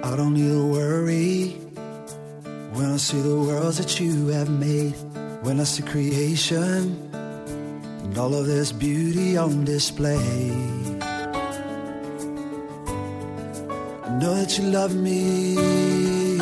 I don't need to worry when I see the worlds that you have made. When I see creation and all of this beauty on display, I know that you love me